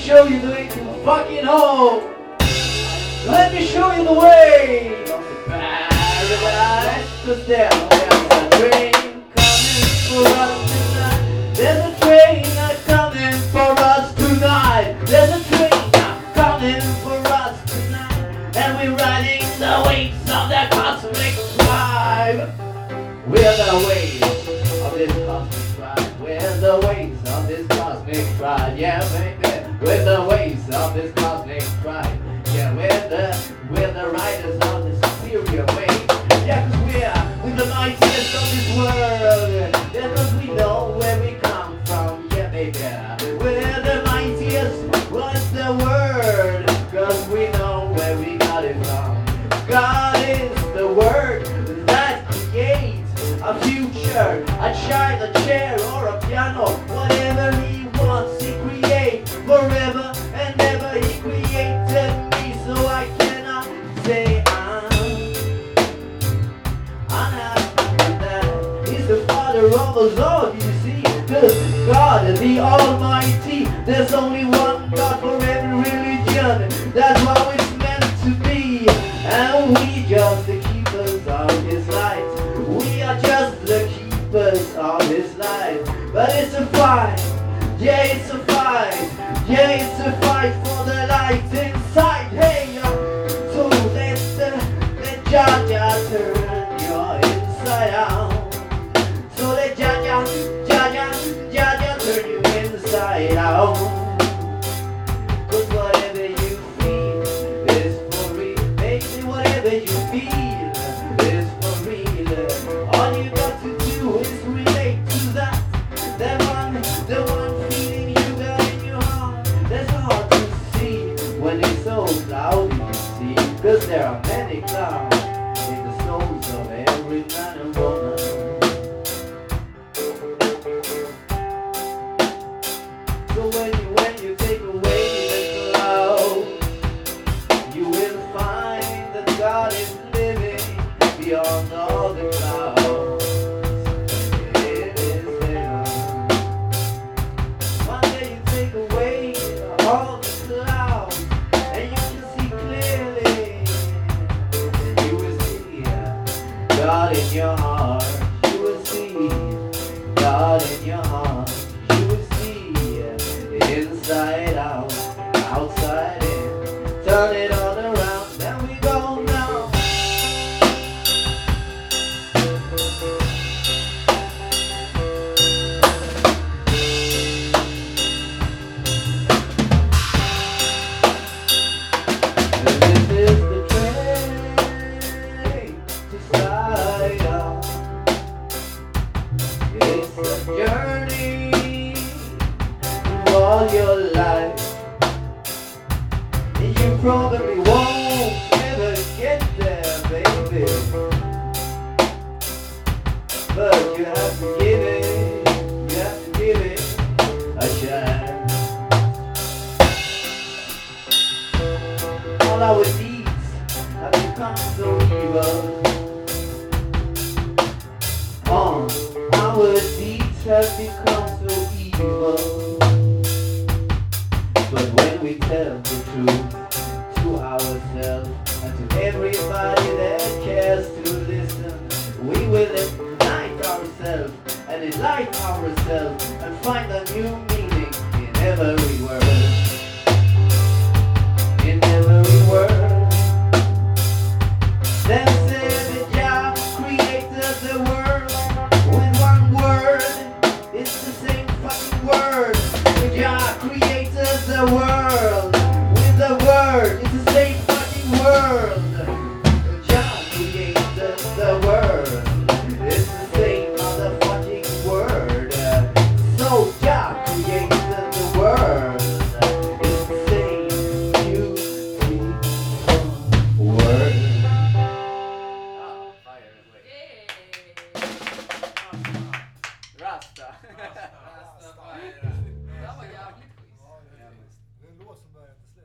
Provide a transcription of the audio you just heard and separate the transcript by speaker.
Speaker 1: show you the way to fucking home. Let me show you the way of the paradise. 'Cause there's a train coming for us tonight. There's a train coming for us tonight. There's a train coming for us tonight. And we're riding the waves of the cosmic drive. We're the waves of this cosmic drive. We're the waves of this cosmic drive. Yeah, baby. We're the waves of this cosmic drive. Yeah, we're the riders of this superior wave. Yeah, 'cause we're the mightiest of this world. Yeah, 'cause we know where we come from. Yeah, baby. We're the mightiest. What's the word? 'Cause we know where we got it from. God is the word that creates a future, a child, a chair, or a piano. Whatever he wants, he creates forever and ever. He created me, so I cannot say I'm not that. He's the father of us all, you see. 'Cause God is the Almighty. There's only one God for every religion. That's how it's meant to be. And we just the keepers of His light. We are just the keepers of His light. But it's a fight. Yeah, it's a fight. Yeah, it's a fight for the light inside. Hey, so let Jah Jah turn your inside out. So let Jah Jah turn you inside out. 'Cause whatever you feel is for real. Baby, whatever you feel is for real. All you got to do is relate to that. The one feeling you got in your heart. That's hard to see when it's so cloudy, you see. 'Cause there are many clouds in the souls of every man and woman. So when you take away the cloud, you will find that God is living beyond all the clouds. It is there. One day you take away all the clouds, and you can see clearly. And you will see God in your heart. You will see God in your heart. You will see inside out, outside in. Turn it all around, then we go now. And this is the train to slide out. It's a journey through all your life. And you probably won't ever get there, baby. But you have to give it a chance. All our deeds have become so evil. Our deeds have become so evil. But when we tell the truth to ourselves and to everybody that cares to listen, we will ignite ourselves and enlighten ourselves and find a new meaning in every word. In every word. Then said that Jah created the world with one word. It's the same fucking word. Jah created the world.